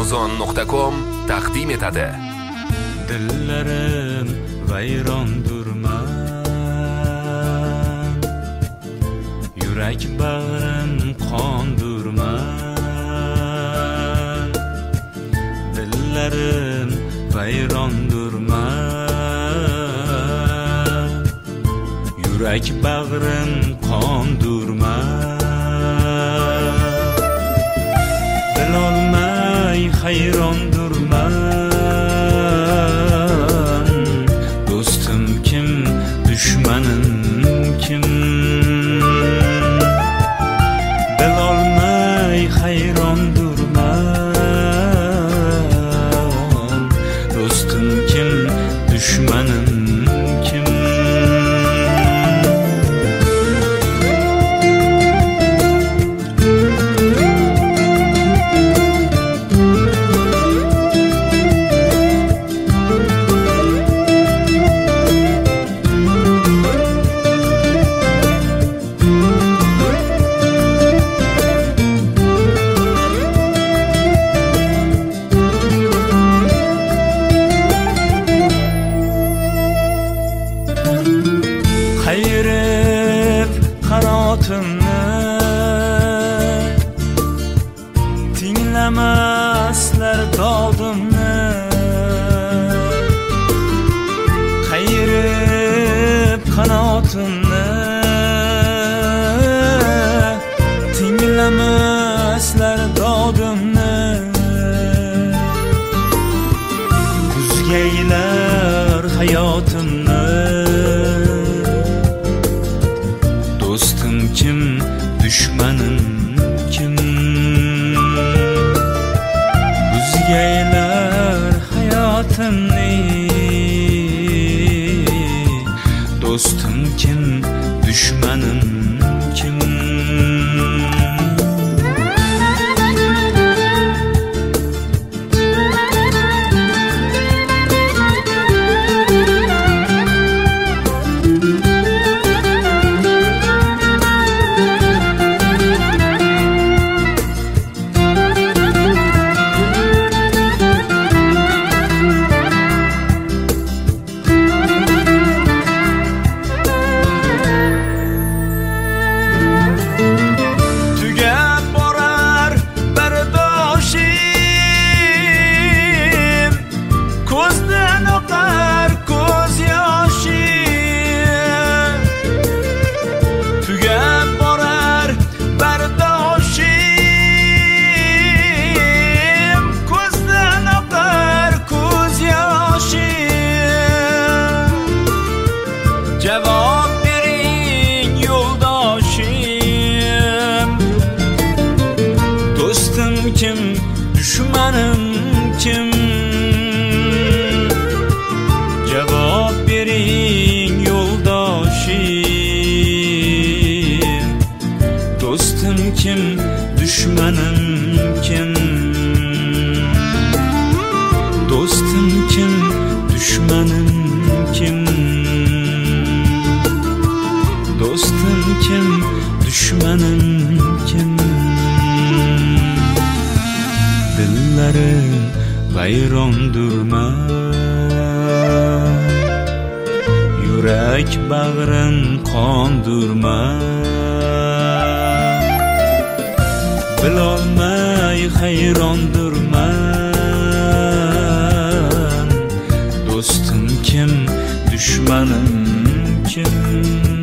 Amazon.com taqdim etadi. Dillarim vayrondurman, yurak bag'rim qondurman. Dillarim vayrondurman, yurak bag'rim qondurman. Bilolmay hayrondurman, do'stim kim, dushmanim kim? Bilolmay hayrondurman, do'stim kim, dushmanim kim? Qayrib qanotimni tinglamaslar dodimni. Qayrib qanotimni tinglamaslar dodimni. Kuzgaylar hayotimni, do'stim kim, dushmanim kim? Buzgaylar hayotimni, do'stim kim, dushmanim kim? Cevap verin yoldaşım, do'stim kim, dushmanim kim? Cevap verin yoldaşım, do'stim kim, dushmanim kim? Do'stim kim, dushmanim kim? Do'stim kim, dushmanim kim? Dillarim vayrondurman, yurak bag'rim qondurman. Bilolmay hayrondurman, do'stim kim, dushmanim kim?